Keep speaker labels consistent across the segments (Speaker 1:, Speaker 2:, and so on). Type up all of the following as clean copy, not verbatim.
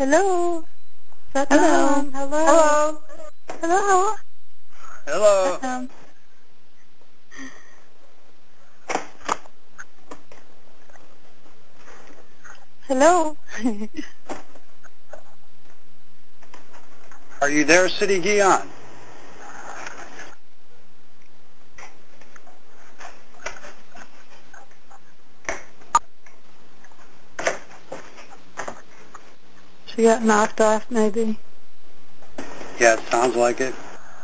Speaker 1: Hello.
Speaker 2: Hello.
Speaker 1: Hello. Hello.
Speaker 2: Hello.
Speaker 1: Hello.
Speaker 3: Are you there, City Gion?
Speaker 1: She got knocked off, maybe.
Speaker 3: Yeah, it sounds like it.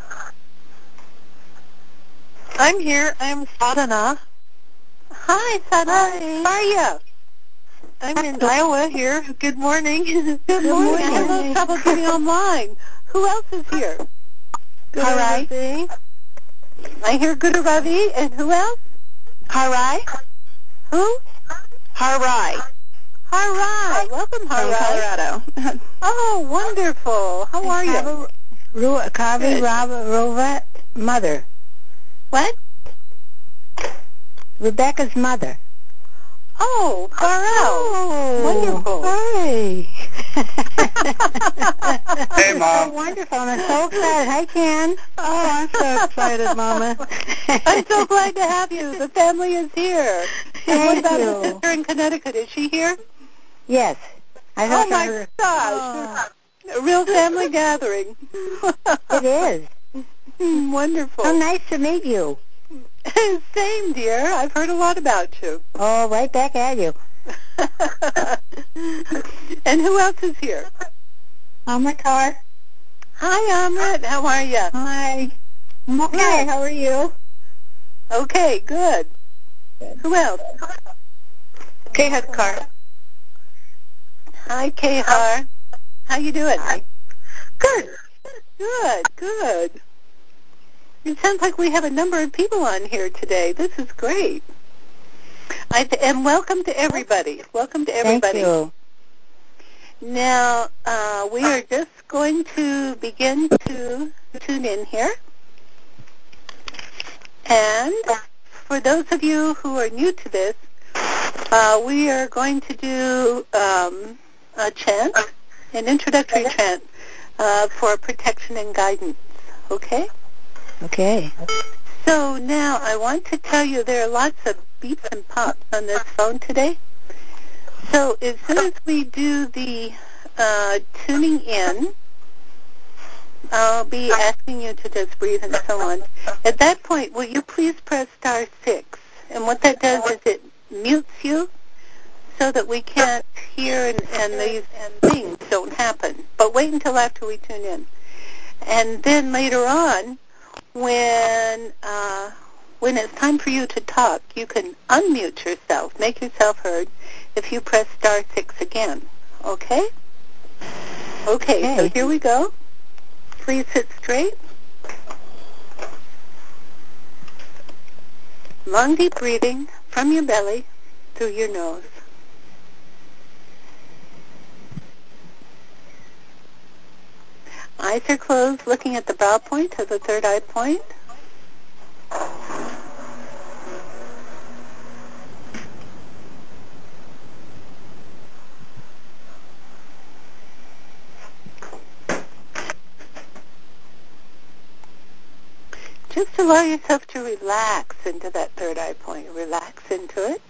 Speaker 1: I'm here. I'm Sadhana.
Speaker 2: Hi, Sadhana. How are you?
Speaker 1: I'm in Iowa here. Good morning.
Speaker 2: Good morning. I have a little trouble getting online. Who else is here?
Speaker 1: Harai.
Speaker 2: Ravi. I hear Guru Ravi. And who else?
Speaker 1: Harai.
Speaker 2: Who?
Speaker 1: Harai.
Speaker 2: Harai. Welcome, Harai.
Speaker 1: From Colorado.
Speaker 2: Oh, wonderful. How are you?
Speaker 1: Kavi Rova, mother.
Speaker 2: What?
Speaker 1: Rebecca's mother.
Speaker 2: Oh, far out.
Speaker 1: Wonderful. Hi.
Speaker 3: Hey, Mom.
Speaker 1: Oh, wonderful. I'm so excited. Hi, Ken. Oh, I'm so excited, Mama.
Speaker 2: I'm so glad to have you. The family is here. And what about the sister in Connecticut? Is she here?
Speaker 1: Yes. I
Speaker 2: Oh,
Speaker 1: thought
Speaker 2: my
Speaker 1: her.
Speaker 2: gosh. A real family gathering.
Speaker 1: It is.
Speaker 2: Wonderful.
Speaker 1: How nice to meet you.
Speaker 2: Same, dear. I've heard a lot about you.
Speaker 1: Oh, right back at you.
Speaker 2: And who else is here?
Speaker 1: Amrit Kaur.
Speaker 2: Hi, Amrit. How are you?
Speaker 1: Hi. I'm okay.
Speaker 2: Good.
Speaker 1: How are you?
Speaker 2: Okay, good. Who else?
Speaker 1: Kehat Kaur.
Speaker 2: Hi, Kehar. How you doing?
Speaker 1: Hi. Good.
Speaker 2: Good. It sounds like we have a number of people on here today. This is great. And welcome to everybody. Welcome to everybody.
Speaker 1: Thank you.
Speaker 2: Now, we are just going to begin to tune in here. And for those of you who are new to this, we are going to do a chant, an introductory chant for protection and guidance. Okay?
Speaker 1: Okay.
Speaker 2: So now I want to tell you there are lots of beeps and pops on this phone today. So as soon as we do the tuning in, I'll be asking you to just breathe and so on. At that point, will you please press star 6? And what that does is it mutes you so that we can't hear and these things don't happen. But wait until after we tune in. And then later on, when it's time for you to talk, you can unmute yourself, make yourself heard, if you press star 6 again. Okay? Okay, so here we go. Please sit straight. Long, deep breathing from your belly through your nose. Eyes are closed, looking at the brow point of the third eye point. Just allow yourself to relax into that third eye point. Relax into it.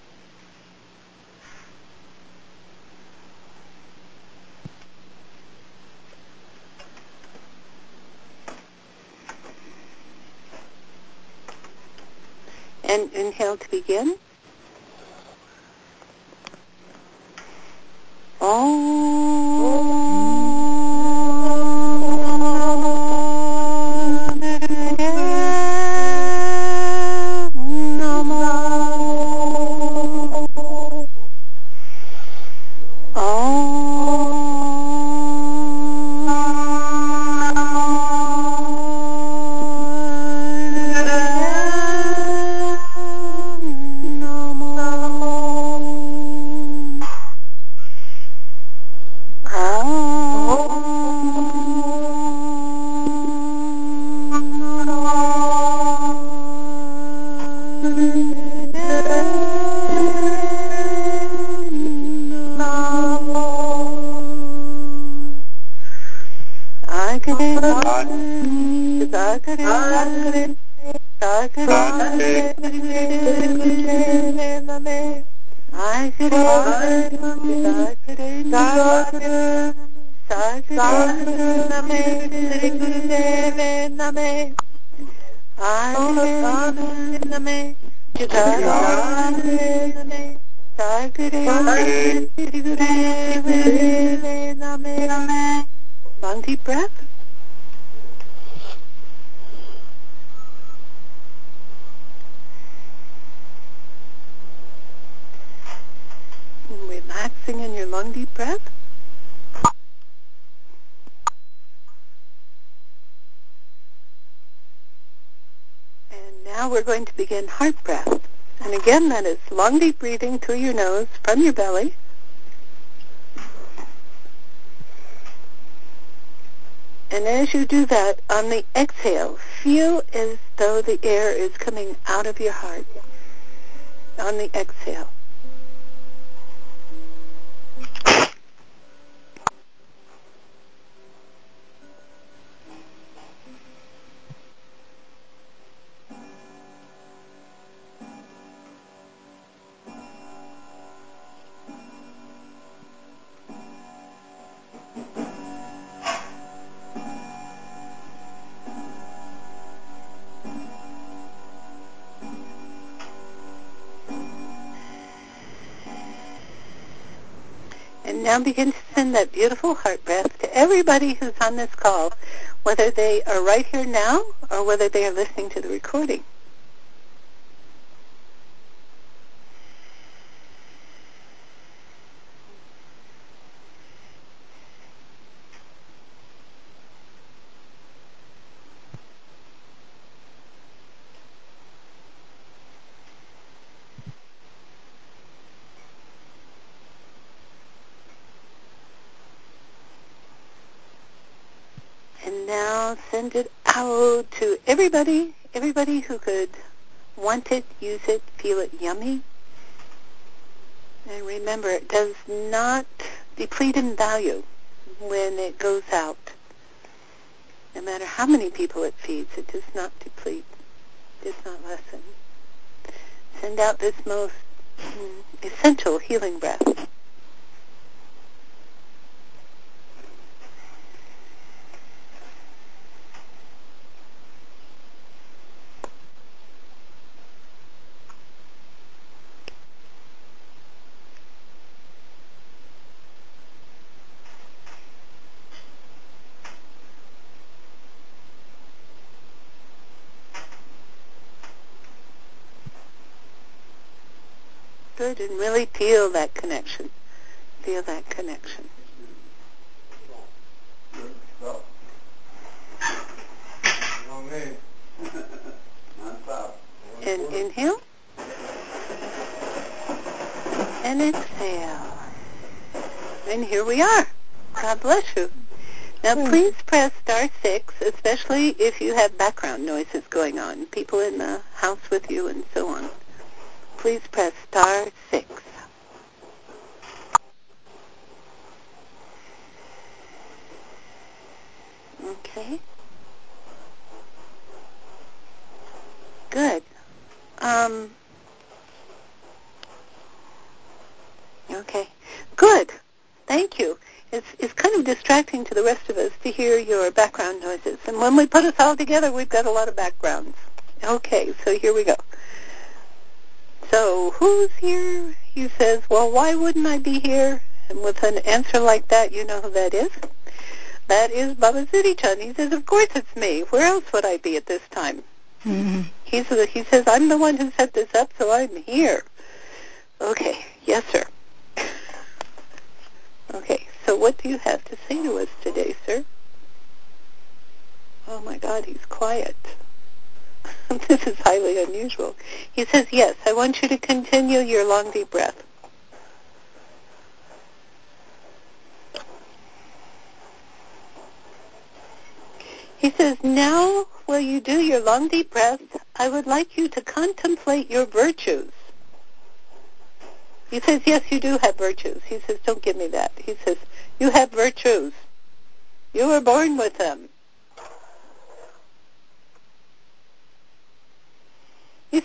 Speaker 2: And inhale to begin. Long deep breath. And relaxing in your long deep breath. And now we're going to begin heart breath. And again, that is long deep breathing through your nose from your belly. And as you do that, on the exhale, feel as though the air is coming out of your heart. On the exhale. And now begin to send that beautiful heart breath to everybody who's on this call, whether they are right here now or whether they are listening to the recording. And now send it out to everybody who could want it, use it, feel it yummy. And remember, it does not deplete in value when it goes out. No matter how many people it feeds, it does not deplete, does not lessen. Send out this most essential healing breath. Good, and really feel that connection. Feel that connection. And inhale. And exhale. And here we are. God bless you. Now please press *6, especially if you have background noises going on, people in the house with you and so on. Please press *6. Okay. Good. Okay. Good. Thank you. It's kind of distracting to the rest of us to hear your background noises. And when we put us all together, we've got a lot of backgrounds. Okay, so here we go. So who's here? He says, well, why wouldn't I be here? And with an answer like that, you know who that is? That is Baba Siddhi-Chun. He says, of course it's me. Where else would I be at this time? Mm-hmm. He says, I'm the one who set this up, so I'm here. Okay, yes, sir. Okay, so what do you have to say to us today, sir? Oh, my God, he's quiet. This is highly unusual. He says, yes, I want you to continue your long, deep breath. He says, now, while you do your long, deep breath, I would like you to contemplate your virtues. He says, yes, you do have virtues. He says, don't give me that. He says, you have virtues. You were born with them.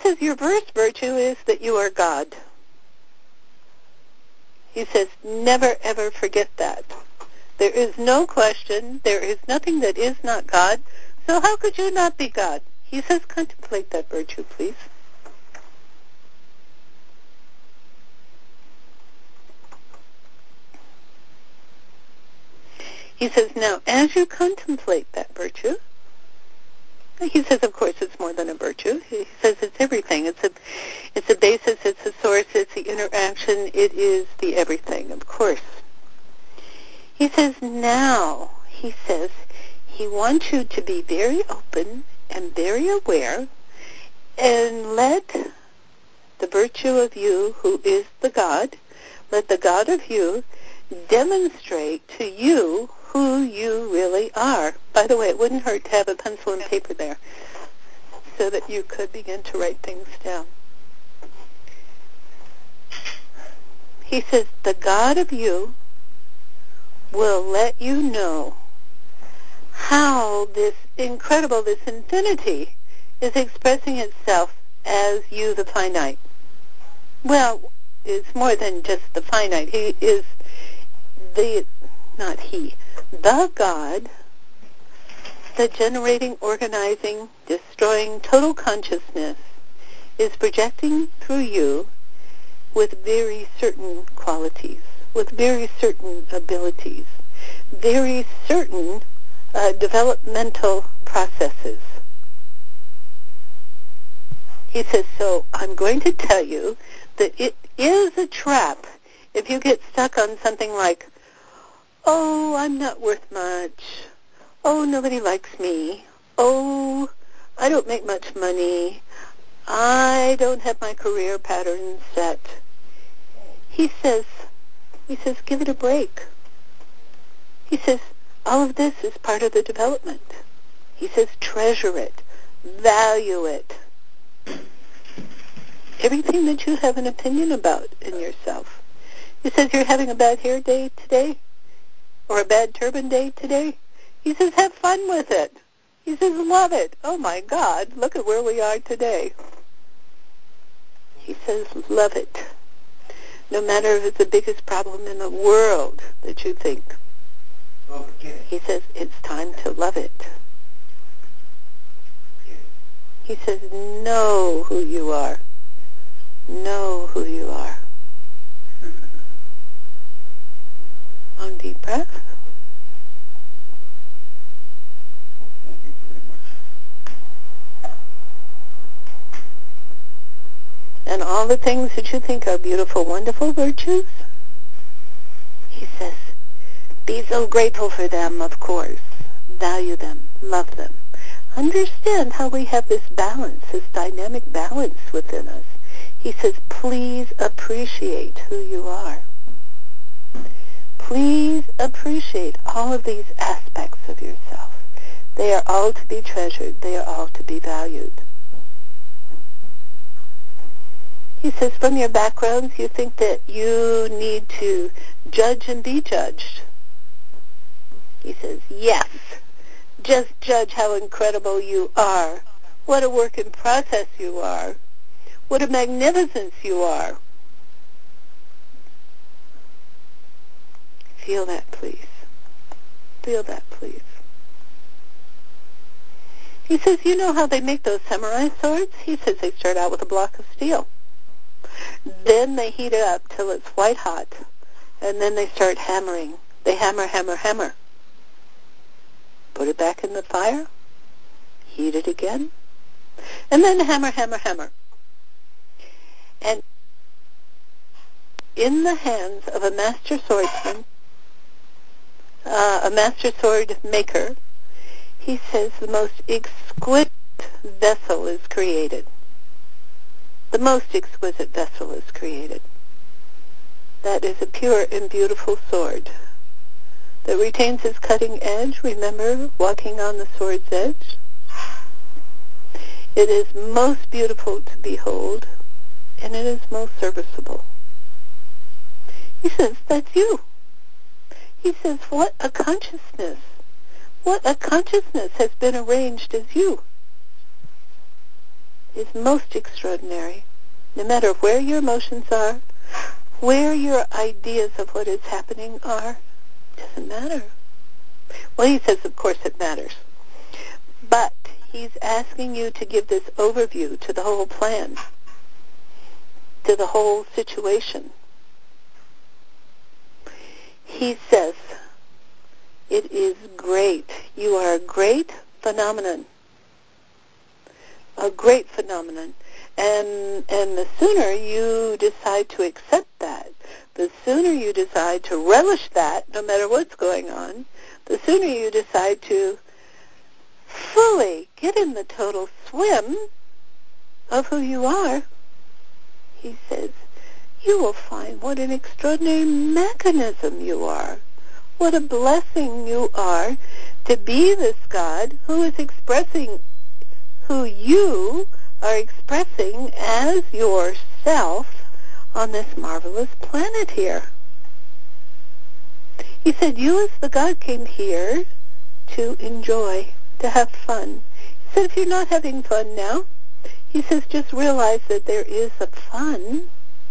Speaker 2: says your first virtue is that you are God. He says, never, ever forget that. There is no question. There is nothing that is not God. So how could you not be God? He says, contemplate that virtue, please. He says, now, as you contemplate that virtue, he says, of course, it's more than a virtue. He says it's everything. It's a basis, it's a source, it's the interaction, it is the everything, of course. He says, now, he says, he wants you to be very open and very aware and let the virtue of you, who is the God, let the God of you demonstrate to you who you really are. By the way, it wouldn't hurt to have a pencil and paper there so that you could begin to write things down. He says, the God of you will let you know how this incredible, this infinity is expressing itself as you, the finite. Well, it's more than just the finite. He is the God, the generating, organizing, destroying total consciousness is projecting through you with very certain qualities, with very certain abilities, very certain developmental processes. He says, so I'm going to tell you that it is a trap if you get stuck on something like, oh, I'm not worth much. Oh, nobody likes me. Oh, I don't make much money. I don't have my career pattern set. He says, give it a break. He says, all of this is part of the development. He says, treasure it, value it. Everything that you have an opinion about in yourself. He says, you're having a bad hair day today, or a bad turban day today. He says, have fun with it. He says, love it. Oh my God, look at where we are today. He says, love it. No matter if it's the biggest problem in the world that you think. He says, it's time to love it. He says, know who you are. Know who you are. Long deep breath.
Speaker 3: Thank you very much.
Speaker 2: And all the things that you think are beautiful, wonderful virtues, he says, be so grateful for them, of course. Value them. Love them. Understand how we have this balance, this dynamic balance within us. He says, please appreciate who you are. Please appreciate all of these aspects of yourself. They are all to be treasured. They are all to be valued. He says, from your backgrounds, you think that you need to judge and be judged. He says, yes, just judge how incredible you are. What a work in process you are. What a magnificence you are. Feel that, please. Feel that, please. He says, you know how they make those samurai swords? He says they start out with a block of steel. Then they heat it up till it's white hot. And then they start hammering. They hammer, hammer, hammer. Put it back in the fire. Heat it again. And then hammer, hammer, hammer. And in the hands of a master swordsman, a master sword maker, he says the most exquisite vessel is created. The most exquisite vessel is created. That is a pure and beautiful sword that retains its cutting edge. Remember, walking on the sword's edge. It is most beautiful to behold, and it is most serviceable. He says, that's you. He says, what a consciousness. What a consciousness has been arranged as you. is most extraordinary. No matter where your emotions are, where your ideas of what is happening are, doesn't matter. Well, he says, of course, it matters. But he's asking you to give this overview to the whole plan, to the whole situation. He says, it is great. You are a great phenomenon. A great phenomenon. And the sooner you decide to accept that, the sooner you decide to relish that, no matter what's going on, the sooner you decide to fully get in the total swim of who you are, he says, you will find what an extraordinary mechanism you are. What a blessing you are to be this God who is expressing who you are expressing as yourself on this marvelous planet here. He said, you as the God came here to enjoy, to have fun. He said, if you're not having fun now, he says, just realize that there is a fun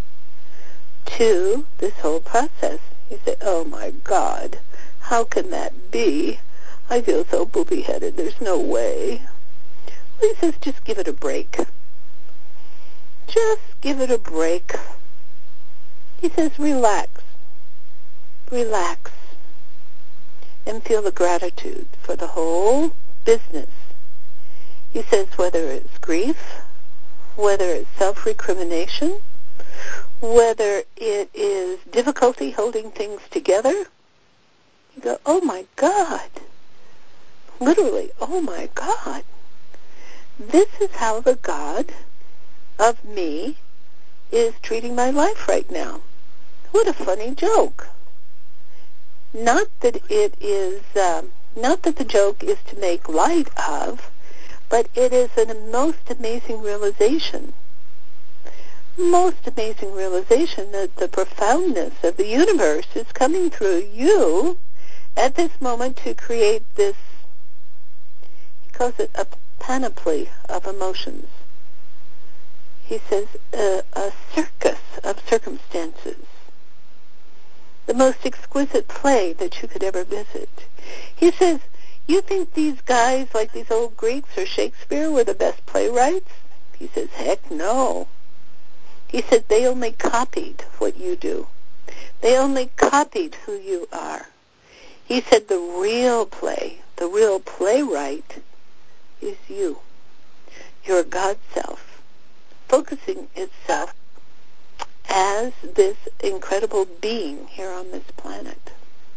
Speaker 2: to this whole process. You say, oh my God, how can that be? I feel so poopy-headed. There's no way. Well, he says, just give it a break. Just give it a break. He says, relax. Relax. And feel the gratitude for the whole business. He says, whether it's grief, whether it's self-recrimination, whether it is difficulty holding things together, you go, oh my God. Literally, oh my God. This is how the God of me is treating my life right now. What a funny joke. Not that it is, not that the joke is to make light of, but it is a most amazing realization. Most amazing realization that the profoundness of the universe is coming through you at this moment to create this, he calls it a panoply of emotions. He says a circus of circumstances. The most exquisite play that you could ever visit. He says, you think these guys like these old Greeks or Shakespeare were the best playwrights? He says, heck no. He said, they only copied what you do. They only copied who you are. He said, the real play, the real playwright is you. Your God self, focusing itself as this incredible being here on this planet.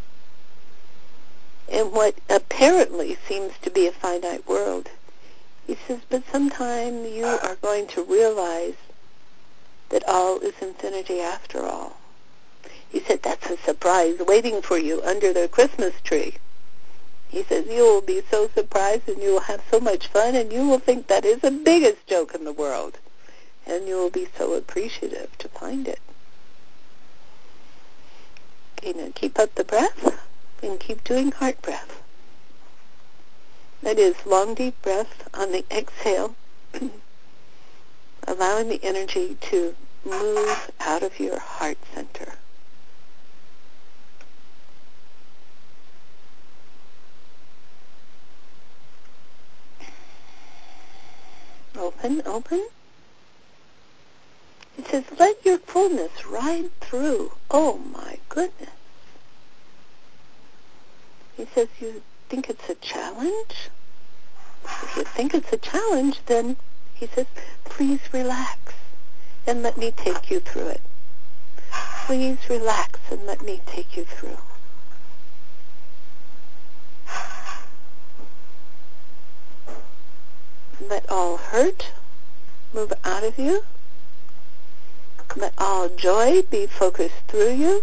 Speaker 2: In what apparently seems to be a finite world. He says, but sometime you are going to realize that all is infinity after all. He said, that's a surprise waiting for you under the Christmas tree. He says, you will be so surprised and you will have so much fun and you will think that is the biggest joke in the world. And you will be so appreciative to find it. Okay, now keep up the breath and keep doing heart breath. That is long, deep breath on the exhale, allowing the energy to move out of your heart center. Open, open. It says, let your fullness ride through. Oh, my goodness. He says, you think it's a challenge? If you think it's a challenge, then he says, please relax and let me take you through it. Please relax and let me take you through. Let all hurt move out of you. Let all joy be focused through you.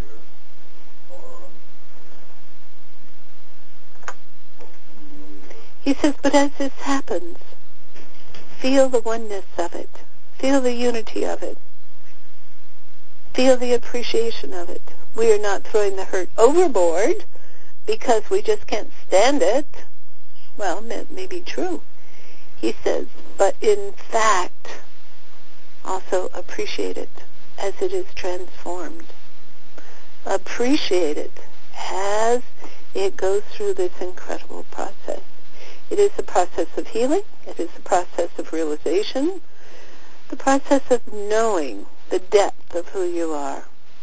Speaker 2: He says, but as this happens, feel the oneness of it. Feel the unity of it. Feel the appreciation of it. We are not throwing the hurt overboard because we just can't stand it. Well, that may be true. He says, but in fact, also appreciate it as it is transformed. Appreciate it as it goes through this incredible process. It is the process of healing. It is the process of realization. The process of knowing the depth of who you are.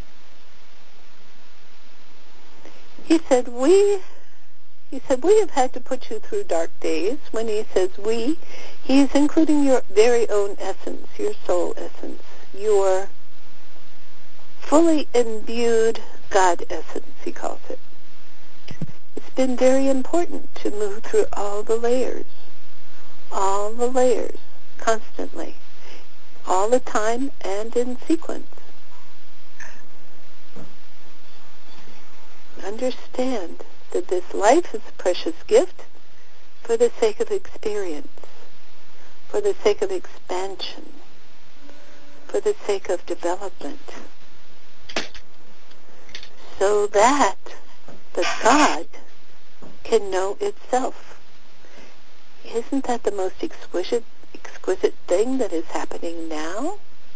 Speaker 2: He said, we have had to put you through dark days. When he says we, he's including your very own essence, your soul essence, your fully imbued God essence, he calls it. It's been very important to move through all the layers, constantly, all the time and in sequence. Understand that this life is a precious gift for the sake of experience, for the sake of expansion, for the sake of development, so that the God can know itself. Isn't that the most exquisite thing that is happening now?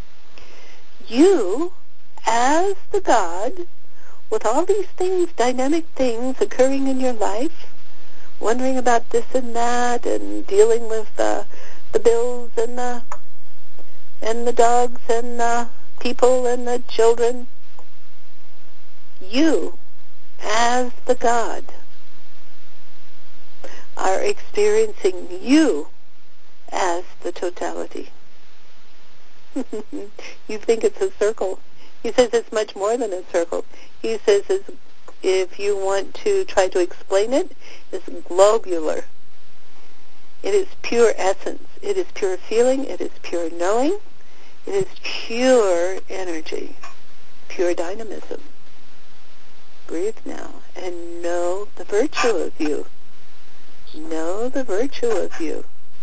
Speaker 2: You, as the God, with all these things, dynamic things occurring in your life, wondering about this and that, and dealing with the bills and the dogs and the people and the children. You, as the God, are experiencing you as the totality. You think it's a circle. He says it's much more than a circle. He says if you want to try to explain it, it's globular. It is pure essence. It is pure feeling. It is pure knowing. It is pure energy, pure dynamism. Breathe now and know the virtue of you. Know the virtue of you.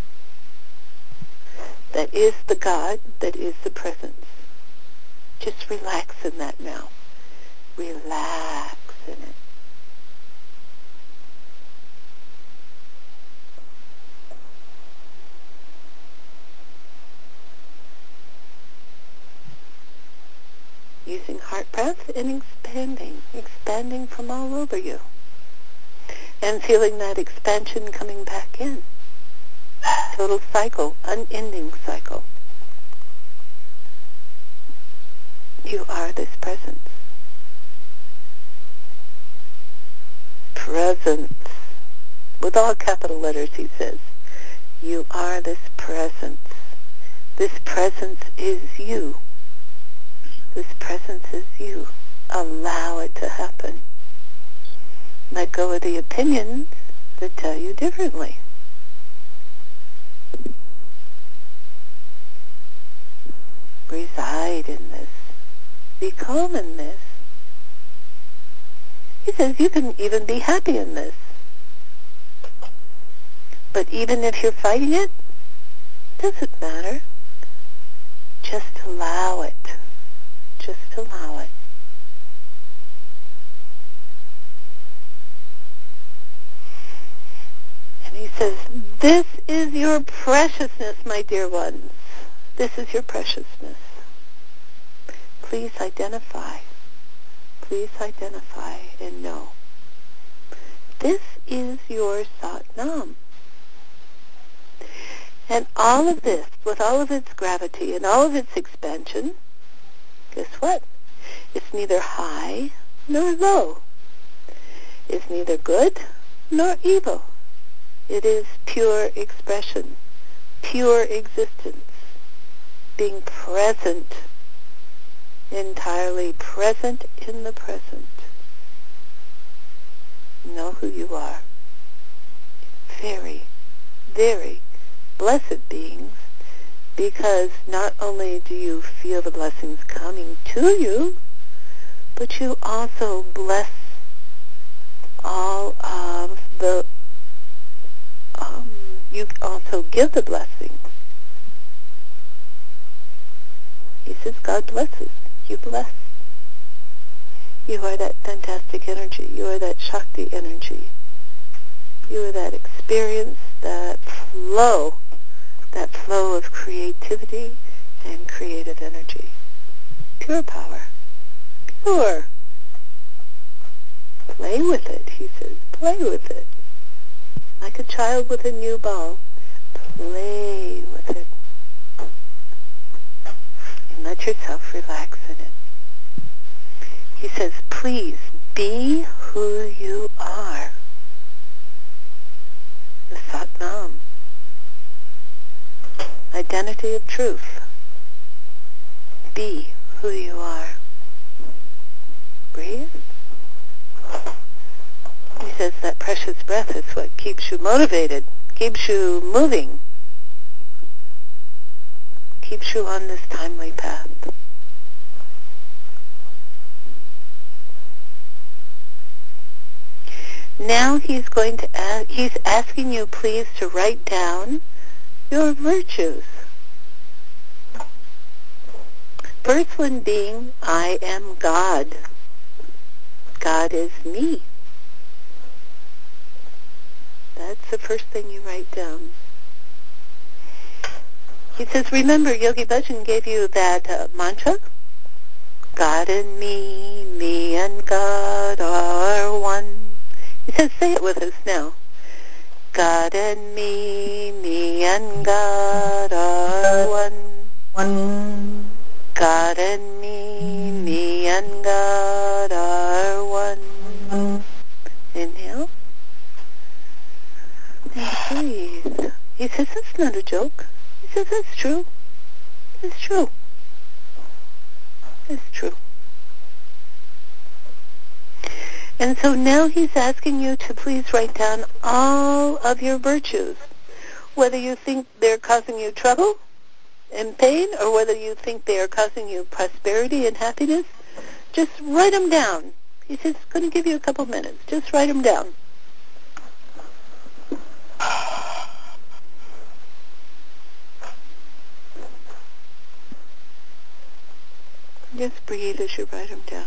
Speaker 2: That is the God, that is the presence. Just relax in that now. Relax in it. Using heart breath and expanding from all over you. And feeling that expansion coming back in. Total cycle, unending cycle. You are this presence. Presence. With all capital letters, he says. You are this presence. This presence is you. This presence is you. Allow it to happen. Let go of the opinions that tell you differently. Reside in this. Be calm in this. He says you can even be happy in this. But even if you're fighting it, doesn't matter. Just allow it. Just allow it. And he says, this is your preciousness, my dear ones. This is your preciousness. Please identify. Please identify and know. This is your Satnam. And all of this, with all of its gravity and all of its expansion, guess what? It's neither high nor low. It's neither good nor evil. It is pure expression, pure existence, being present, entirely present in the present. Know who you are. Very, very blessed beings, because not only do you feel the blessings coming to you, but you also bless all of the, you also give the blessing. He says, God blesses. You bless. You are that fantastic energy. You are that Shakti energy. You are that experience, that flow flow of creativity and creative energy. Pure power. Pure. Play with it, he says. Play with it. Like a child with a new ball. Play with it. And let yourself relax in it. He says, please be who you are. The Satnam. Identity of truth. Be who you are. Breathe. He says that precious breath is what keeps you motivated, keeps you moving, keeps you on this timely path. Now he's asking you please to write down your virtues. First one being, I am God. God is me. That's the first thing you write down. He says, remember, Yogi Bhajan gave you that mantra? God and me and God are one. He says, say it with us now. God and me and God are one.
Speaker 1: One.
Speaker 2: God and me and God are one. Inhale. And breathe. He says, that's not a joke. He says, that's true. It's true. It's true. And so now he's asking you to please write down all of your virtues, whether you think they're causing you trouble and pain or whether you think they are causing you prosperity and happiness. Just write them down. He says, it's going to give you a couple minutes. Just write them down. Just breathe as you write them down.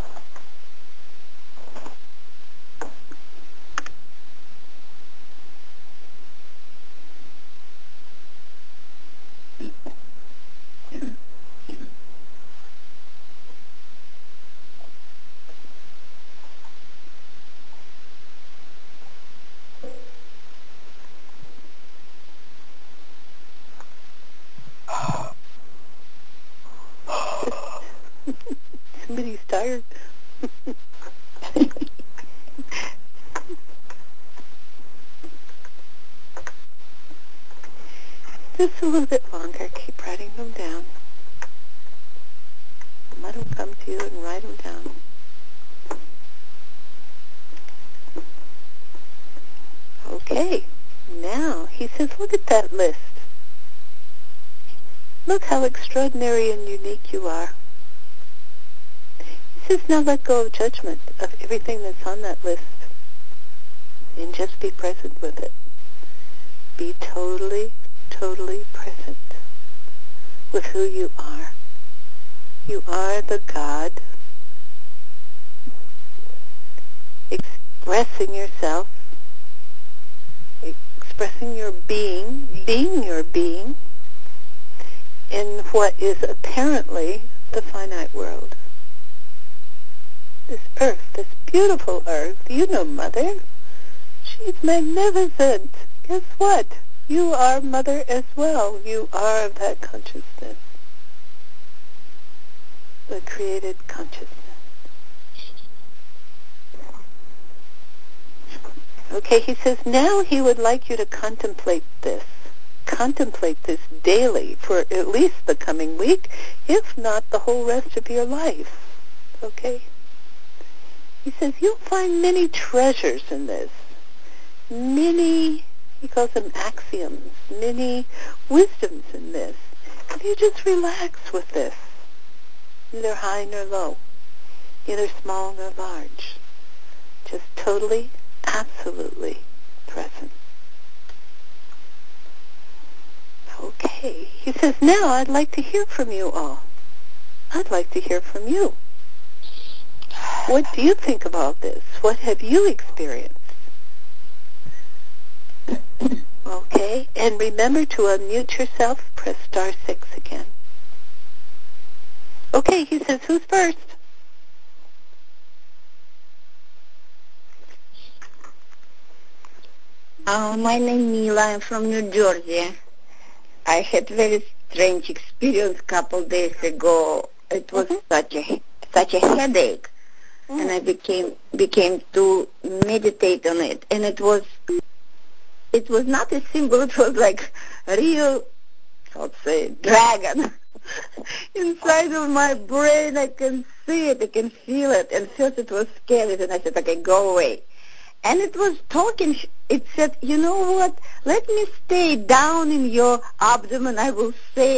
Speaker 2: Somebody's tired. Just a little bit longer. Keep writing them down. Let them come to you and write them down. Okay. Now, he says, look at that list. Look how extraordinary and unique you are. He says, now let go of judgment of everything that's on that list and just be present with it. Be totally, totally present with who you are. You are the God expressing yourself, expressing your being your being in what is apparently the finite world. This earth, this beautiful earth, you know Mother. She's magnificent. Guess what? You are Mother as well. You are of that consciousness. The created consciousness. Okay, he says now he would like you to contemplate this. Contemplate this daily for at least the coming week, if not the whole rest of your life. Okay? He says you'll find many treasures in this. Many, he calls them axioms, many wisdoms in this. If you just relax with this, neither high nor low, neither small nor large, just totally, absolutely present. Okay. He says, now I'd like to hear from you all. I'd like to hear from you. What do you think about this? What have you experienced? Okay, and remember to unmute yourself. Press star 6 again. Okay, he says, who's first?
Speaker 4: My name is Mila. I'm from New Jersey. I had very strange experience a couple days ago. It was such a headache, and I became to meditate on it. And it was not a symbol. It was like a real, let's say, dragon inside of my brain. I can see it. I can feel it. And first it was scary, and I said, okay, go away. And it was talking. It said, you know what? Let me stay down in your abdomen. I will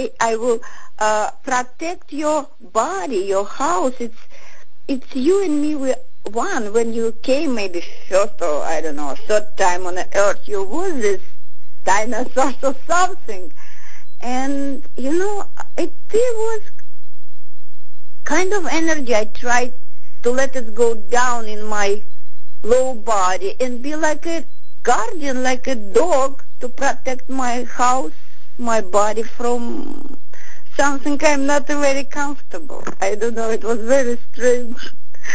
Speaker 4: protect your body, your house. It's you and me. We're one. When you came, maybe first or I don't know, third time on the earth, you was this dinosaur or something. And it was kind of energy. I tried to let it go down in my low body and be like a guardian, like a dog, to protect my house, my body from something I'm not very comfortable. I don't know. It was very strange.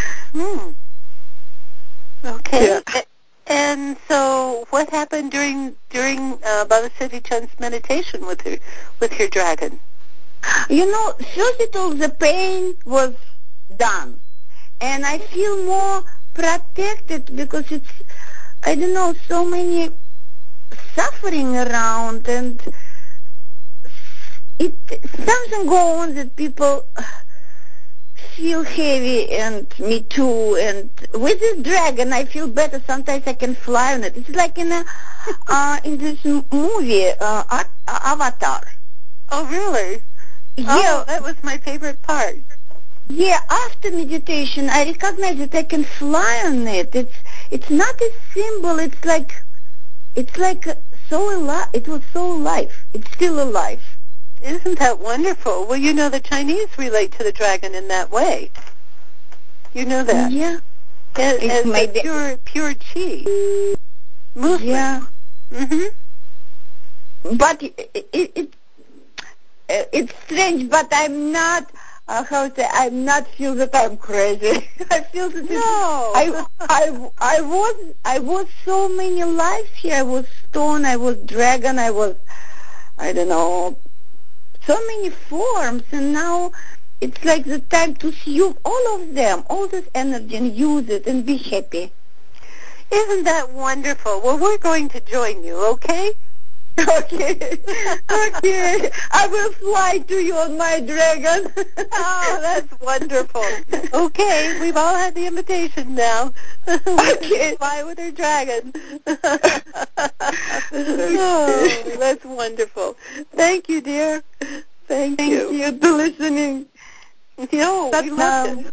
Speaker 2: Okay.
Speaker 4: Yeah.
Speaker 2: And so, what happened during Baba Siddhi Chund's meditation with your dragon?
Speaker 4: First of all, the pain was done, and I feel more protected because it's, I don't know, so many suffering around, and something go on that people feel heavy, and me too. And with this dragon, I feel better. Sometimes I can fly on it. It's like in this movie, Avatar.
Speaker 2: Oh, really?
Speaker 4: Yeah.
Speaker 2: Oh, that was my favorite part.
Speaker 4: Yeah, after meditation, I recognize that I can fly on it. It's not a symbol. It's like so alive. It was so alive. It's still alive.
Speaker 2: Isn't that wonderful? Well, the Chinese relate to the dragon in that way. You know that.
Speaker 4: Yeah.
Speaker 2: As the pure chi movement.
Speaker 4: Yeah.
Speaker 2: Mm-hmm.
Speaker 4: But it's strange, but I'm not, I'm not feel that I'm crazy. I feel that I was so many lives here. I was stone, I was dragon, I was, I don't know, so many forms, and now it's like the time to use all of them, all this energy, and use it and be happy.
Speaker 2: Isn't that wonderful? Well, we're going to join you, okay?
Speaker 4: Okay. Okay. I will fly to you on my dragon.
Speaker 2: Oh, that's wonderful. Okay, we've all had the invitation now. We can fly with our dragon. Oh, that's wonderful. Thank you, dear. Thank you.
Speaker 4: Thank you for listening.
Speaker 2: We loved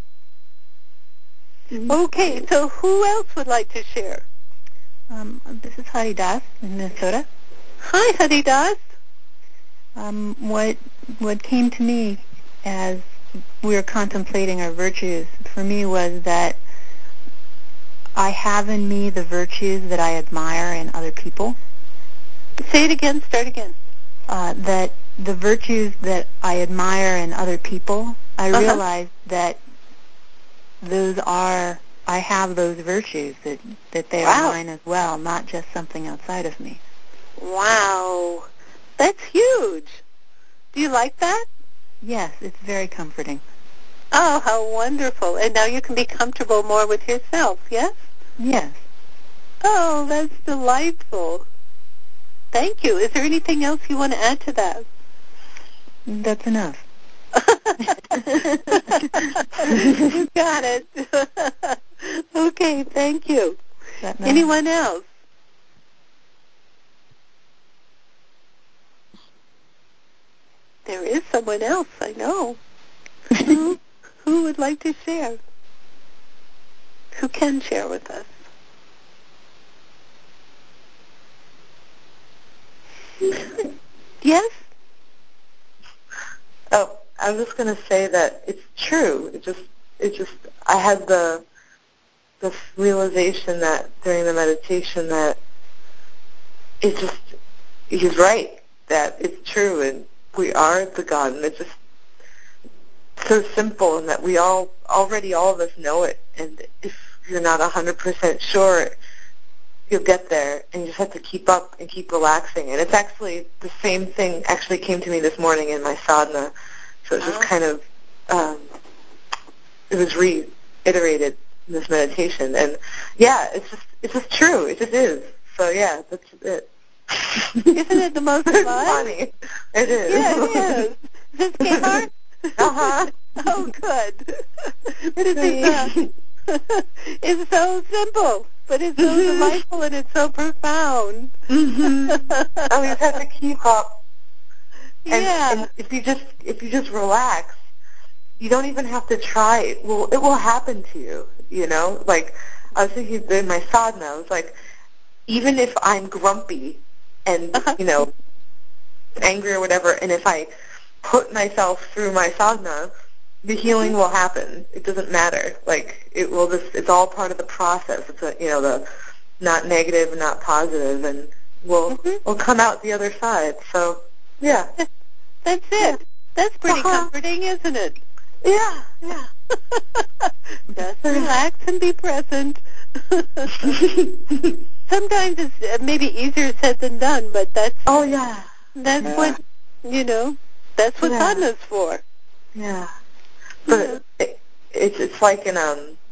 Speaker 2: it. Okay, so who else would like to share?
Speaker 1: This is Hari Das in Minnesota.
Speaker 2: Hi, Hari Das.
Speaker 1: What came to me as we were contemplating our virtues for me was that I have in me the virtues that I admire in other people.
Speaker 2: Say it again. Start again.
Speaker 1: That the virtues that I admire in other people, I realize that I have those virtues, that they are mine as well, not just something outside of me.
Speaker 2: Wow. That's huge. Do you like that?
Speaker 1: Yes, it's very comforting.
Speaker 2: Oh, how wonderful. And now you can be comfortable more with yourself, yes?
Speaker 1: Yes.
Speaker 2: Oh, that's delightful. Thank you. Is there anything else you want to add to that?
Speaker 1: That's enough.
Speaker 2: You got it. Okay, thank you. Anyone else? There is someone else, I know. Who would like to share? Who can share with us? Yes?
Speaker 5: Oh, I'm just going to say that it's true. It just, I had this realization that during the meditation that it's just, he's right that it's true, and we are the God, and it's just so simple, and that we all of us know it, and if you're not 100% sure, you'll get there, and you just have to keep up and keep relaxing. And it's actually the same thing actually came to me this morning in my sadhana, so it's just kind of, it was reiterated in this meditation, and yeah, it's just true, it just is. So yeah, that's it.
Speaker 2: Isn't it the most fun?
Speaker 5: Funny. It is.
Speaker 2: Yeah, it is. Is this Kehar?
Speaker 5: Uh-huh.
Speaker 2: Oh, good. It's so simple, but it's so delightful and it's so profound.
Speaker 5: Oh, you just have to keep up. And if you just relax, you don't even have to try. It will happen to you. You know, like I was thinking in my sadhana, I was like, even if I'm grumpy and angry or whatever, and if I put myself through my sadhana, the healing will happen. It doesn't matter. Like it's all part of the process. It's the not negative, not positive, and we'll come out the other side. So yeah,
Speaker 2: that's it. That's pretty comforting, isn't it?
Speaker 5: Yeah.
Speaker 2: Just relax and be present. Sometimes it's maybe easier said than done, but that's what that's what sadhana's for.
Speaker 5: Yeah. But it's like in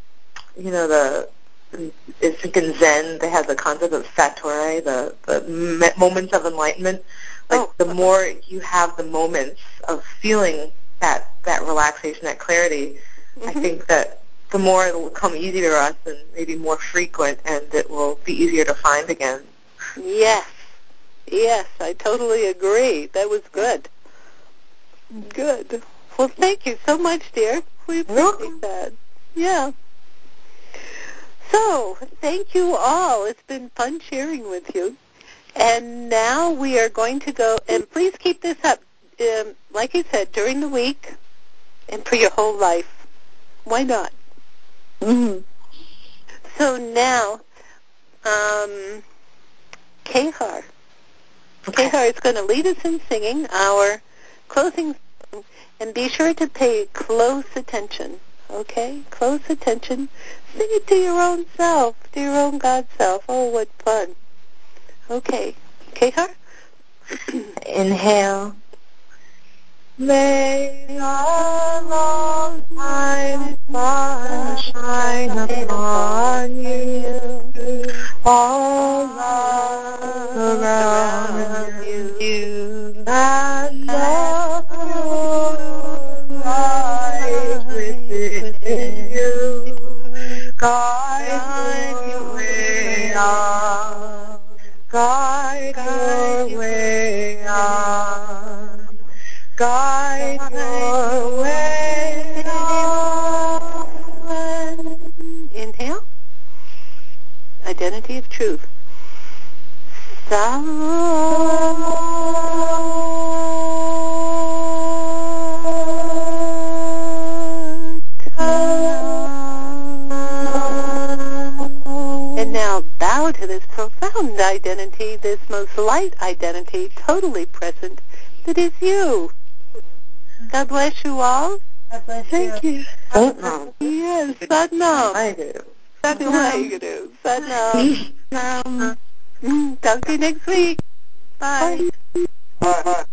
Speaker 5: it's like in Zen they have the concept of satori, the moments of enlightenment. Like the more you have the moments of feeling that relaxation, that clarity, I think that the more it will come easier to us and maybe more frequent, and it will be easier to find again.
Speaker 2: Yes, I totally agree. That was good. Good. Well, thank you so much, dear. We appreciate that. Yeah. So, thank you all. It's been fun sharing with you. And now we are going to go, and please keep this up, like you said, during the week and for your whole life. Why not?
Speaker 4: Mm-hmm.
Speaker 2: So now, Kehar.
Speaker 5: Okay.
Speaker 2: Kehar is going to lead us in singing our closing song, and be sure to pay close attention, okay? Close attention. Sing it to your own self, to your own God self. Oh, what fun. Okay. Kehar?
Speaker 5: Inhale. May the long time sun shine upon you, all around you, and the pure light within you guide your way on, guide your way on. Guide your way on.
Speaker 2: Inhale. Identity of truth. And now bow to this profound identity, this most light identity, totally present, that is you. God bless you all.
Speaker 5: God bless
Speaker 2: Thank you.
Speaker 5: Satnam.
Speaker 2: Yes, Satnam.
Speaker 5: I do.
Speaker 2: Satnam. Satnam. Talk to you next week. Bye.
Speaker 5: Bye.